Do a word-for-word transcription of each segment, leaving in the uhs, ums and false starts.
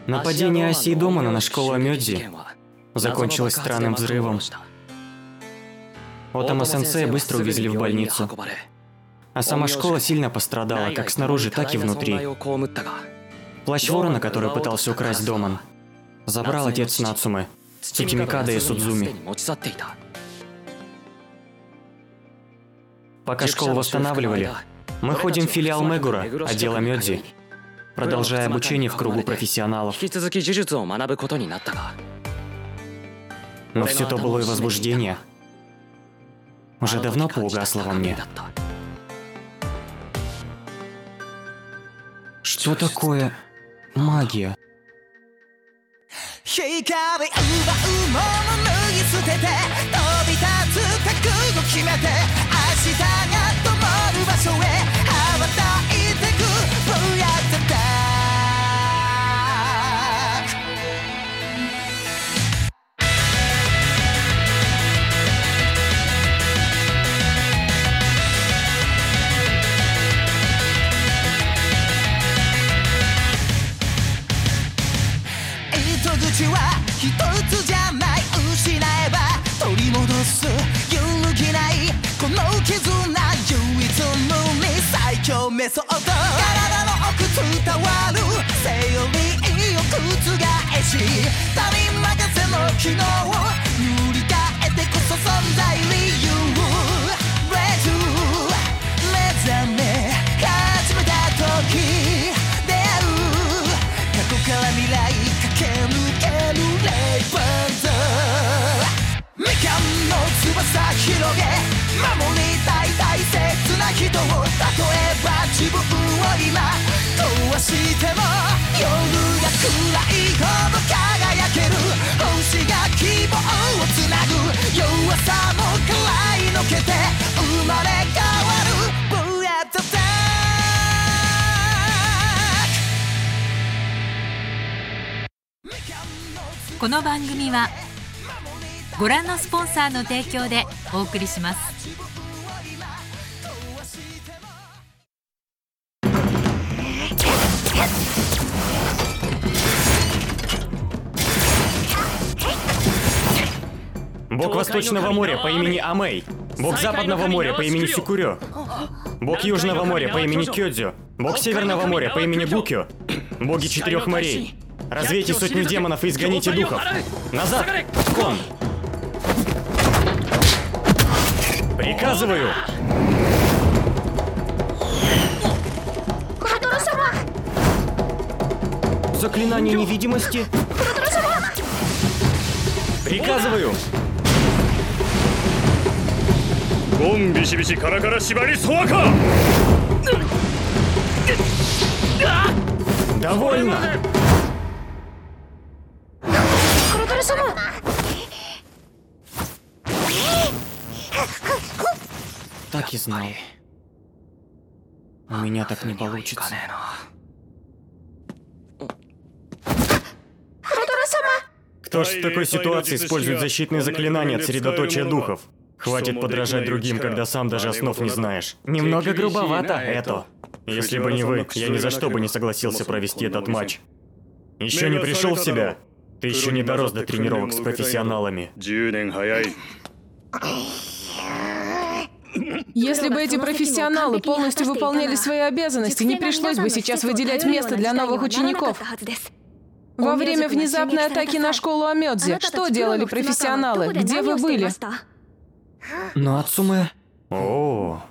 Нападение Аси и Домана на школу Амёдзи закончилось странным взрывом. Отома-сенсея быстро увезли в больницу. А сама школа сильно пострадала, как снаружи, так и внутри. Плащ ворона, который пытался украсть Доман, забрал отец Нацумэ, Цукимикада и Судзуми. Пока школу восстанавливали, мы ходим в филиал Мегура, отдел Амёдзи, продолжая обучение в кругу профессионалов. Но все то былое возбуждение уже давно поугасло во мне. Что такое магия? この番組はご覧のスポンサーの提供でお送りします。 Бог Восточного моря по имени Амэй. Бог Западного моря по имени Сюкурё. Бог Южного моря по имени Кёдзю. Бог Северного моря по имени Гукё. Боги четырех морей. Развейте сотни демонов и изгоните духов. Назад! Кон! Приказываю! Заклинание невидимости. Приказываю! Гон биши-биши кара-кара шибари суака! Довольно! Так и знал. У меня так не получится. Кто ж в такой ситуации использует защитные заклинания от средоточия духов? Хватит подражать другим, когда сам даже основ не знаешь. Немного грубовато это. Если бы не вы, я ни за что бы не согласился провести этот матч. Еще не пришел в себя? Ты еще не дорос до тренировок с профессионалами. Если бы эти профессионалы полностью выполняли свои обязанности, не пришлось бы сейчас выделять место для новых учеников. Во время внезапной атаки на школу Амёдзи, что делали профессионалы? Где вы были? Нацумэ. О.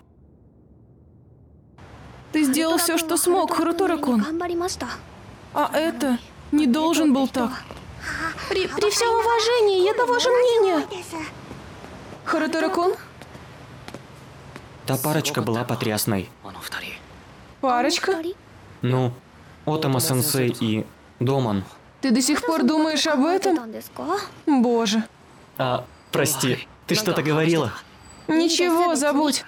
Ты сделал все, что смог, Харутора-кун. А это не должен был так. При, при всем уважении, я того же мнения. Харутора-кун? Та парочка была потрясной. Парочка? Ну, Отома-сенсей и Доман. Ты до сих пор думаешь об этом? Боже. А, прости, ты что-то говорила? Ничего, забудь.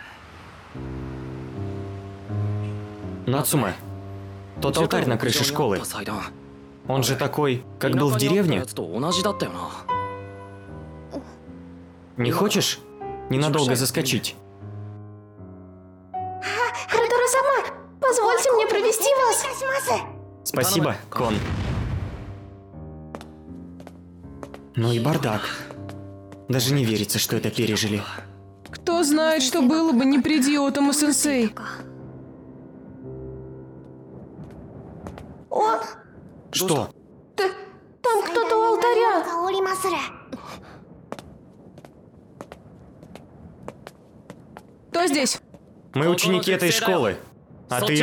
Нацумэ, тот алтарь на крыше школы. Он же такой, как был в деревне. Не хочешь ненадолго заскочить? Харутора-сама, позвольте мне провести вас. Спасибо, Кон. Ну и бардак. Даже не верится, что это пережили. Кто знает, что было бы, не приди Отому-сенсей. О, Что? Т- там кто-то у алтаря. Кто здесь? Мы ученики этой школы. А ты?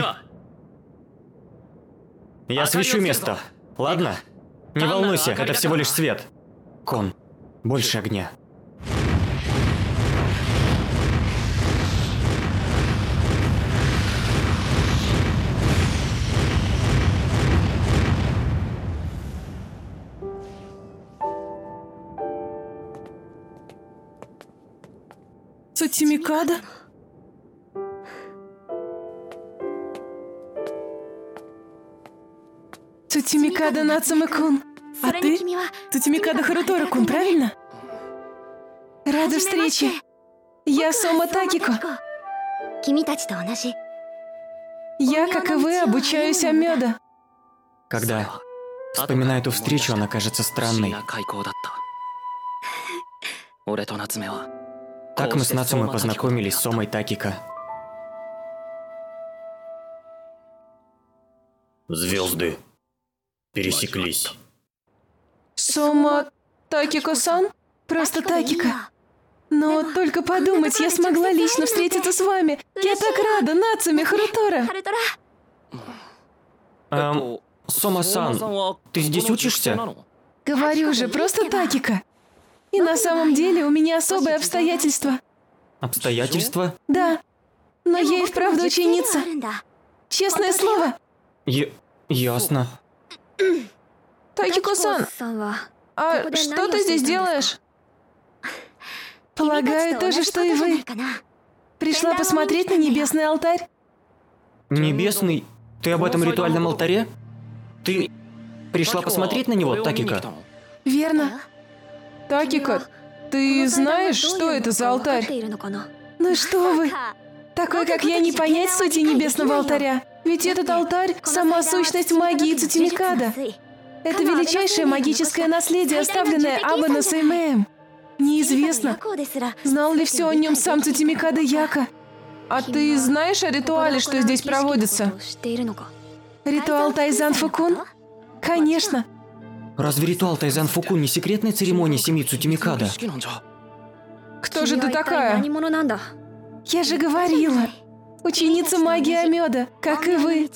Я освещу место. Ладно? Не волнуйся, это всего лишь свет. Кон, больше огня. Цутимикада? Цутимикада Нацуме-кун. А ты? Цутимикада Харутора-кун, правильно? Рада встрече. Я Сома Такико. Я, как и вы, обучаюсь Амёда. Когда вспоминаю эту встречу, она кажется странной. Так мы с Нацумэ познакомились с Сомой Такико. Звезды пересеклись. Сома Такико-сан? Просто Такико. Но только подумать, я смогла лично встретиться с вами. Я так рада, Нацуме Харутора. Эм, Сома-сан, ты здесь учишься? Говорю же, просто Такико. И на самом деле у меня особые обстоятельства. Обстоятельства? Да. Но я и вправду ученица. Честное слово. Я... ясно. Такико-сан, а что ты здесь делаешь? Полагаю, то же, что и вы. Пришла посмотреть на небесный алтарь. Небесный? Ты об этом ритуальном алтаре? Ты пришла посмотреть на него, Такико? Верно. Такико, ты знаешь, что это за алтарь? Ну что вы? Такой, как я, не понять сути небесного алтаря. Ведь этот алтарь – сама сущность магии Цутимикада. Это величайшее магическое наследие, оставленное Абано Сеймеем. Неизвестно, знал ли все о нем сам Цутимикада Яка. А ты знаешь о ритуале, что здесь проводится? Ритуал Тайзан Фукун? Конечно. Разве ритуал Тайзан Фукун не секретная церемония семьи Цутимикада? Кто же ты такая? Я же говорила. Ученица магии Амёда, как и вы.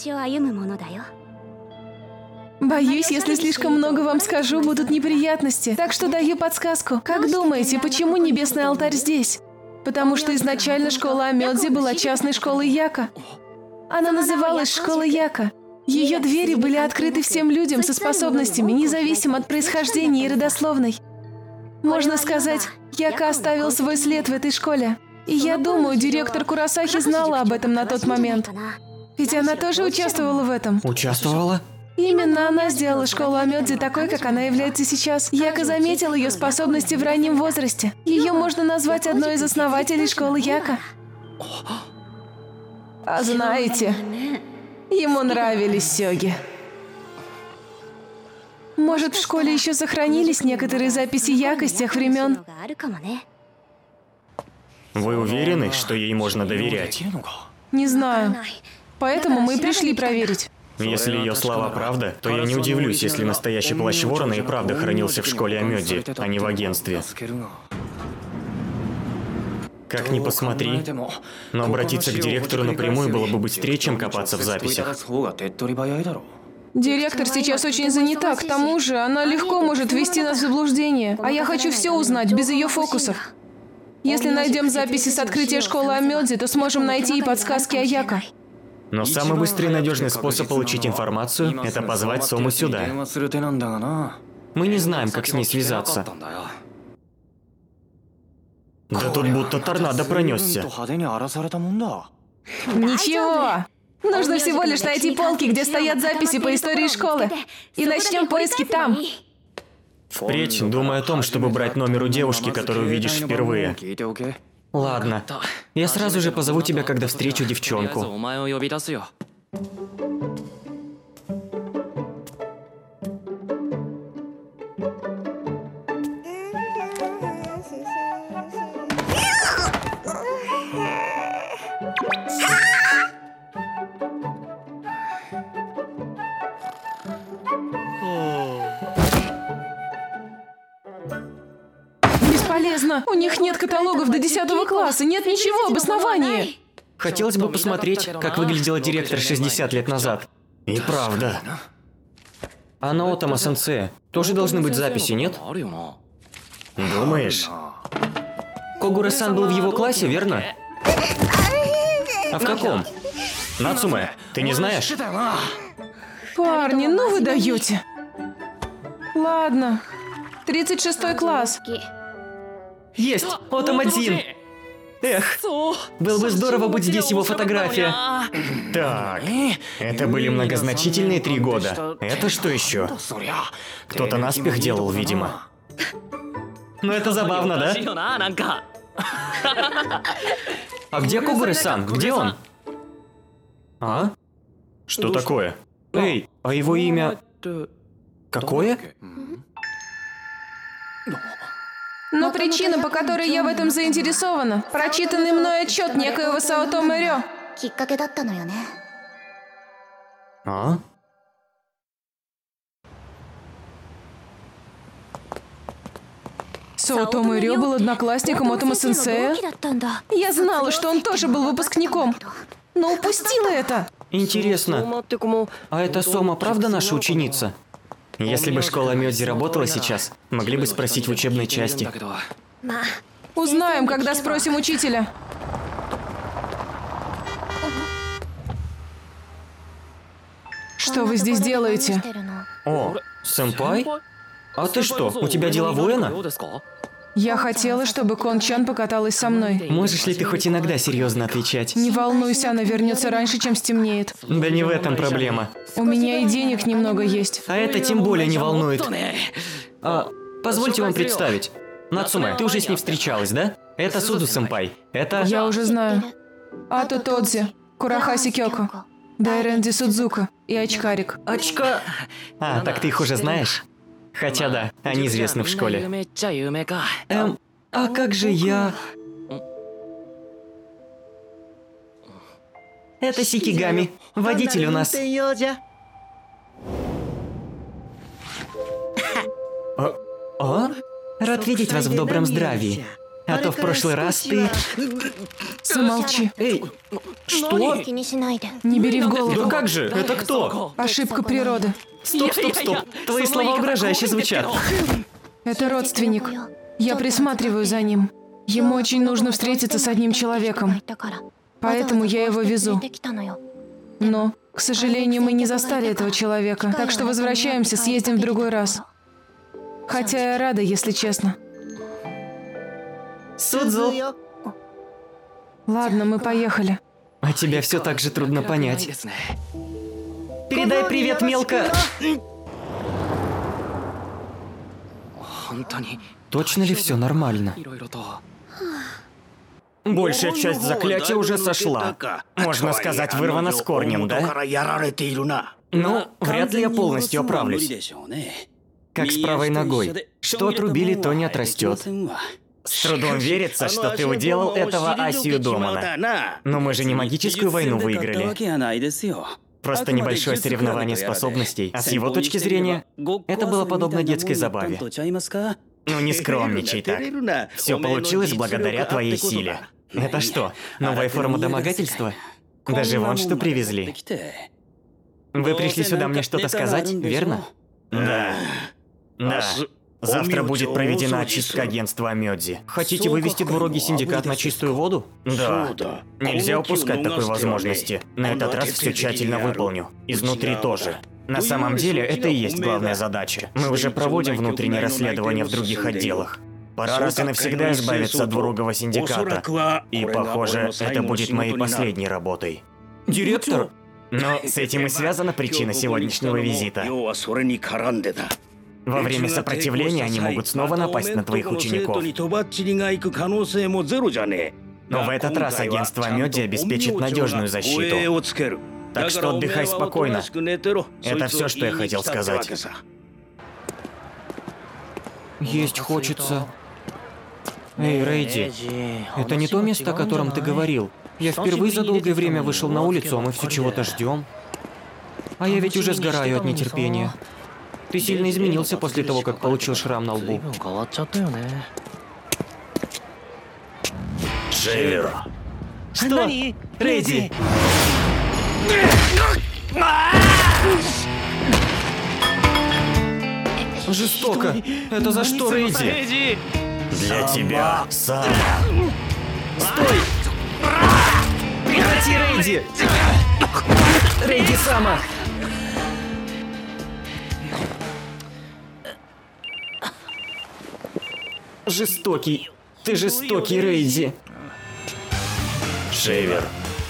Боюсь, если слишком много вам скажу, будут неприятности. Так что даю подсказку. Как думаете, почему небесный алтарь здесь? Потому что изначально школа Амёдзи была частной школой Яка. Она называлась Школа Яка. Ее двери были открыты всем людям со способностями, независимо от происхождения и родословной. Можно сказать, Яка оставил свой след в этой школе. И я думаю, директор Курасахи знала об этом на тот момент. Ведь она тоже участвовала в этом. Участвовала? Именно она сделала школу Амёдзи такой, как она является сейчас. Яка заметил ее способности в раннем возрасте. Ее можно назвать одной из основателей школы Яка. А знаете, ему нравились сёги. Может, в школе еще сохранились некоторые записи Яка с тех времен? Вы уверены, что ей можно доверять? Не знаю. Поэтому мы и пришли проверить. Если ее слова правда, то я не удивлюсь, если настоящий плащ ворона и правда хранился в школе Амёдзи, а не в агентстве. Как ни посмотри, но обратиться к директору напрямую было бы быстрее, чем копаться в записях. Директор сейчас очень занята, к тому же она легко может ввести нас в заблуждение. А я хочу все узнать, без ее фокусов. Если найдем записи с открытия школы Амёдзи, то сможем найти и подсказки о Яка. Но самый быстрый и надежный способ получить информацию – это позвать Сому сюда. Мы не знаем, как с ней связаться. Да тут будто торнадо пронесся. Ничего. Нужно всего лишь найти полки, где стоят записи по истории школы. И начнем поиски там. Впредь думай о том, чтобы брать номер у девушки, которую видишь впервые. Ладно. Я сразу же позову тебя, когда встречу девчонку. Бесполезно. У них нет каталогов до десятого класса, нет ничего об основании. Хотелось бы посмотреть, как выглядела директор шестьдесят лет назад. И правда. А на Отома-сенсея тоже должны быть записи, нет? Думаешь? Когуре-сан был в его классе, верно? А в каком? Нацуме, ты не знаешь? Парни, ну вы даете. Ладно. тридцать шестой класс. Есть! Отом один! Эх, было бы здорово быть здесь его фотография. Так, это были многозначительные три года. Это что еще? Кто-то наспех делал, видимо. Ну это забавно, да? А где Когуре-сан? Где он? А? Что такое? Эй, а его имя... Какое? Но причина, по которой я в этом заинтересована, прочитанный мной отчет некоего Саотомо Рё. А? Саотомо Рё был одноклассником Отома-сенсея? Я знала, что он тоже был выпускником, но упустила это. Интересно, а эта Сома правда наша ученица? Если бы школа Мёдзи работала сейчас, могли бы спросить в учебной части. Узнаем, когда спросим учителя. Что вы здесь делаете? О, сэмпай? А ты что, у тебя дела воина? Я хотела, чтобы Кон-чан покаталась со мной. Можешь ли ты хоть иногда серьезно отвечать? Не волнуйся, она вернется раньше, чем стемнеет. Да не в этом проблема. У меня и денег немного есть. А это тем более не волнует. А, позвольте вам представить. Нацуме, ты уже с ней встречалась, да? Это Суду-сэмпай. Это... Я уже знаю. Ато Тодзи, Курахаси Кёко, Дайренди Судзука и Очкарик. Очка... А, так ты их уже знаешь? Хотя да, они известны в школе. Эм, а как же я... Это Сикигами, водитель у нас. А? А? Рад видеть вас в добром здравии. А то в прошлый раз ты... Замолчи. Эй, что? Не бери в голову. Да как же? Это кто? Ошибка природы. Стоп, стоп, стоп. Твои слова угрожающе звучат. Это родственник. Я присматриваю за ним. Ему очень нужно встретиться с одним человеком. Поэтому я его везу. Но, к сожалению, мы не застали этого человека. Так что возвращаемся, съездим в другой раз. Хотя я рада, если честно. Судзу. Ладно, мы поехали. А тебя все так же трудно понять. Передай привет, мелко. Точно ли все нормально? Большая часть заклятия уже сошла. Можно сказать, вырвана с корнем, да? Ну, вряд ли я полностью оправлюсь. Как с правой ногой. Что отрубили, то не отрастет. С трудом верится, что ты уделал этого Асию Домана. Но мы же не магическую войну выиграли. Просто небольшое соревнование способностей. А с его точки зрения, это было подобно детской забаве. Ну не скромничай так. Все получилось благодаря твоей силе. Это что, новая форма домогательства? Даже вон что привезли. Вы пришли сюда мне что-то сказать, верно? Да. Да. Завтра будет проведена очистка агентства Амёдзи. Хотите вывести двурогий синдикат на чистую воду? Да. Нельзя упускать такой возможности. На этот раз все тщательно выполню. Изнутри тоже. На самом деле, это и есть главная задача. Мы уже проводим внутреннее расследование в других отделах. Пора раз и навсегда избавиться от двурогого синдиката. И, похоже, это будет моей последней работой. Директор? Но с этим и связана причина сегодняшнего визита. Во время сопротивления они могут снова напасть на твоих учеников. Но в этот раз агентство Мёдзи обеспечит надежную защиту. Так что отдыхай спокойно. Это все, что я хотел сказать. Есть хочется. Эй, Рейди, это не то место, о котором ты говорил. Я впервые за долгое время вышел на улицу, а мы все чего-то ждем. А я ведь уже сгораю от нетерпения. Ты сильно изменился после того, как получил шрам на лбу. Шейвер. Что? Рейди! Жестоко. Это за что, Рейди? Для тебя, Сама. Стой! Прекрати, Рейди! Рейди Сама! Жестокий. Ты жестокий, Рейди. Шейвер.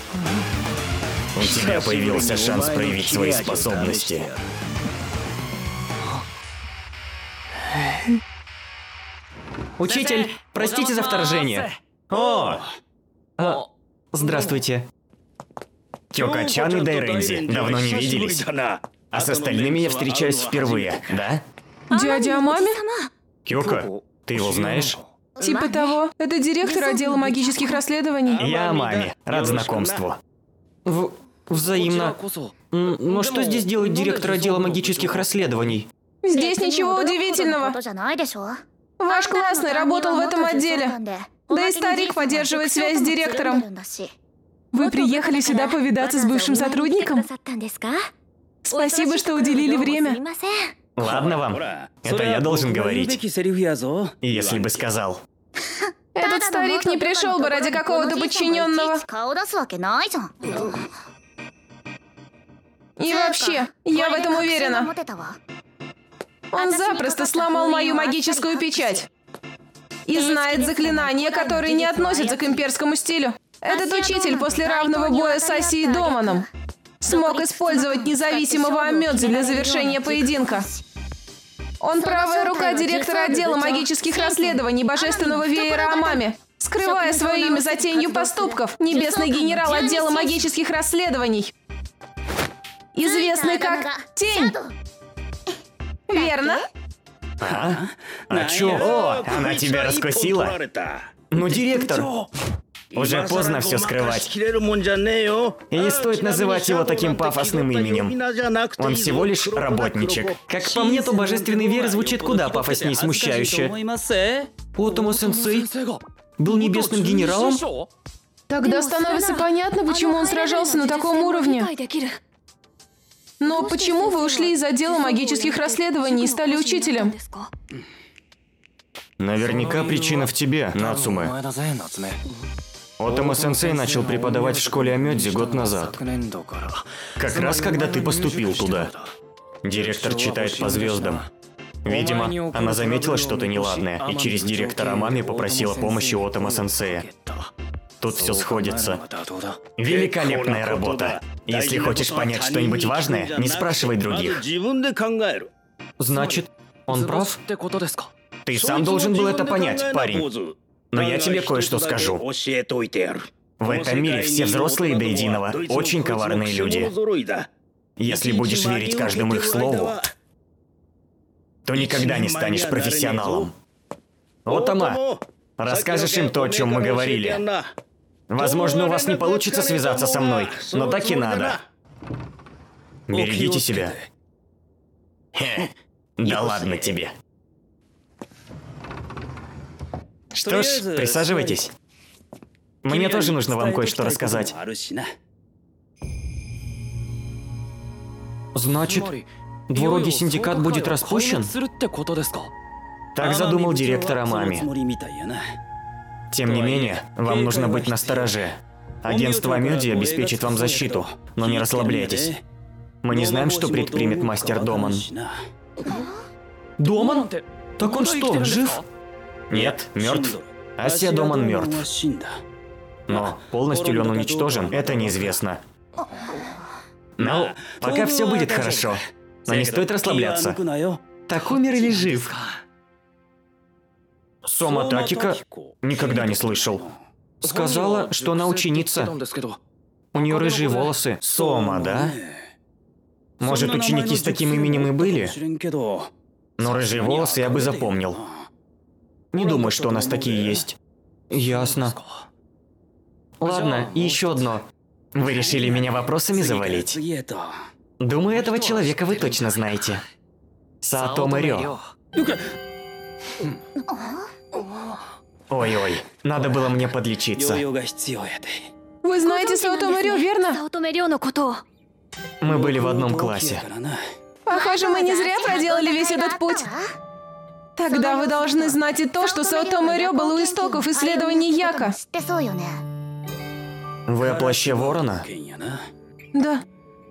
У тебя появился шанс проявить свои способности. Учитель, простите за вторжение. О! А, здравствуйте. Кёка-чан и Дайрензи давно не виделись. А с остальными я встречаюсь впервые, да? Дядя Амами? Кёка, ты его знаешь? Типа того. Это директор отдела магических расследований. Я Амами. Рад знакомству. В... Взаимно. М, Но что здесь делает директор отдела магических расследований? Здесь ничего удивительного. Ваш классный работал в этом отделе. Да и старик поддерживает связь с директором. Вы приехали сюда повидаться с бывшим сотрудником? Спасибо, что уделили время. Ладно вам. Это я должен говорить. Если бы сказал. Этот старик не пришел бы ради какого-то подчиненного. И вообще, я в этом уверена. Он запросто сломал мою магическую печать. И знает заклинания, которые не относятся к имперскому стилю. Этот учитель после равного боя с Аси и Доманом смог использовать независимого Амёдзи для завершения поединка. Он правая рука директора отдела магических расследований Божественного Веера Амами. Скрывая свое имя за тенью поступков, небесный генерал отдела магических расследований. Известный как Тень. Верно? А? А чё? О, она тебя раскусила? Ну, директор, уже поздно все скрывать. И не стоит называть его таким пафосным именем. Он всего лишь работничек. Как по мне, то божественный веер звучит куда пафоснее и смущающе. Отома-сенсей был небесным генералом? Тогда становится понятно, почему он сражался на таком уровне. Но почему вы ушли из отдела магических расследований и стали учителем? Наверняка причина в тебе, Нацуме. Отома-сенсей начал преподавать в школе Амёдзи год назад. Как раз когда ты поступил туда. Директор читает по звездам. Видимо, она заметила что-то неладное и через директора Амами попросила помощи у Отома-сенсея. Тут все сходится. Великолепная работа. Если хочешь понять что-нибудь важное, не спрашивай других. Значит, он прав? Ты сам должен был это понять, парень. Но я тебе кое-что скажу. В этом мире все взрослые до единого очень коварные люди. Если будешь верить каждому их слову, то никогда не станешь профессионалом. Отома, расскажешь им то, о чем мы говорили. Возможно, у вас не получится связаться со мной, но так и надо. Берегите себя. Хе, да ладно тебе. Что ж, присаживайтесь. Мне тоже нужно вам кое-что рассказать. Значит, двурогий синдикат будет распущен? Так задумал директор Амами. Тем не менее, вам нужно быть настороже. Агентство Амёдзи обеспечит вам защиту, но не расслабляйтесь. Мы не знаем, что предпримет мастер Доман. Доман? Так он что, жив? Нет, мертв. Ася Доман мертв. Но полностью ли он уничтожен, это неизвестно. Ну, пока все будет хорошо. Но не стоит расслабляться. Так умер или жив? Сома Такика? Никогда не слышал. Сказала, что она ученица. У нее рыжие волосы. Сома, да? Может, ученики с таким именем и были? Но рыжие волосы я бы запомнил. Не думаю, что у нас такие есть. Ясно. Ладно, и еще одно. Вы решили меня вопросами завалить? Думаю, этого человека вы точно знаете. Саотома Рё. Ой-ой, надо было мне подлечиться. Вы знаете Саотомо Рё, верно? Мы были в одном классе. Похоже, мы не зря проделали весь этот путь. Тогда вы должны знать и то, что Саотомо Рё был у истоков исследований Яка. Вы о плаще ворона? Да.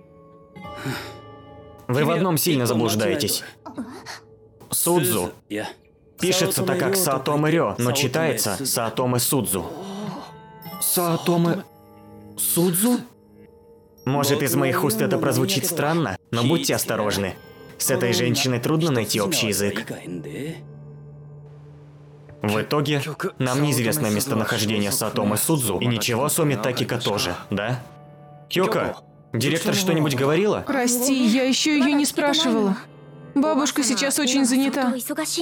Вы в одном сильно заблуждаетесь. Судзу. Пишется так как Саотомо Рё, но читается Саотомо Судзу. Саотомо... Судзу? Может, из моих уст это прозвучит странно, но будьте осторожны. С этой женщиной трудно найти общий язык. В итоге, нам неизвестно местонахождение Саотомо Судзу, и ничего о Соми Такика тоже, да? Кёка, директор что-нибудь говорила? Прости, я еще ее не спрашивала. Бабушка сейчас очень занята.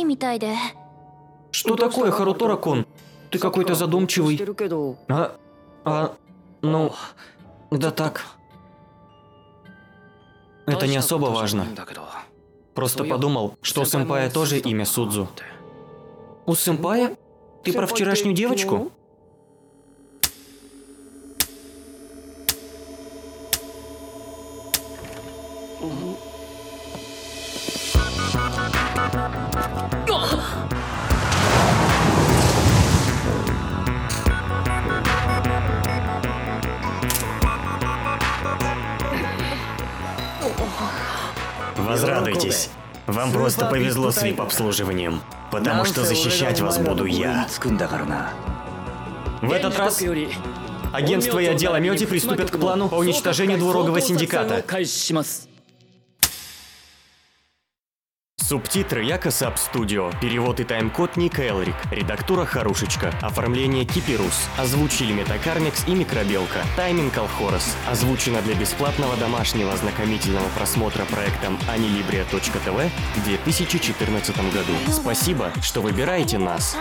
Что такое, Харутора-кун? Ты какой-то задумчивый. А... А... Ну... Да так. Это не особо важно. Просто подумал, что у сэмпая тоже имя Судзу. У сэмпая? Ты про вчерашнюю девочку? Возрадуйтесь. Вам просто повезло с вип-обслуживанием, потому что защищать вас буду я. В этот раз агентство и отдел Амёти приступят к плану по уничтожению двурогого синдиката. Субтитры Яка Саб Студио, перевод и тайм-код Ника Элрик, редактура Харушечка, оформление Кипирус, озвучили Метакармикс и Микробелка, тайминг Алхорос, озвучено для бесплатного домашнего ознакомительного просмотра проектом анилибрия точка тэ вэ в две тысячи четырнадцатом году. Спасибо, что выбираете нас.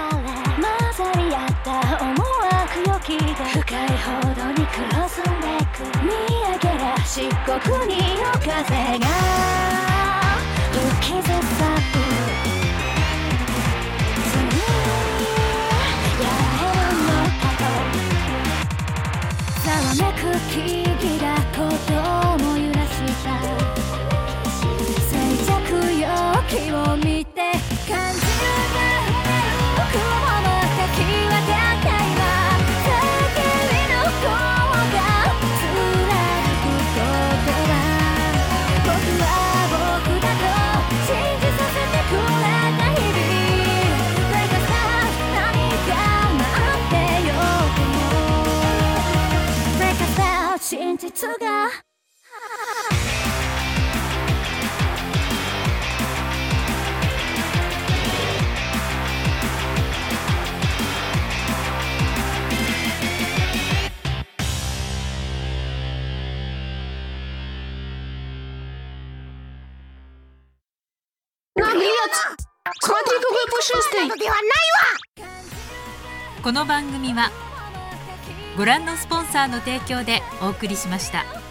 Наглец! Смотри, какой пушистый! この番組はご覧のスポンサーの提供でお送りしました。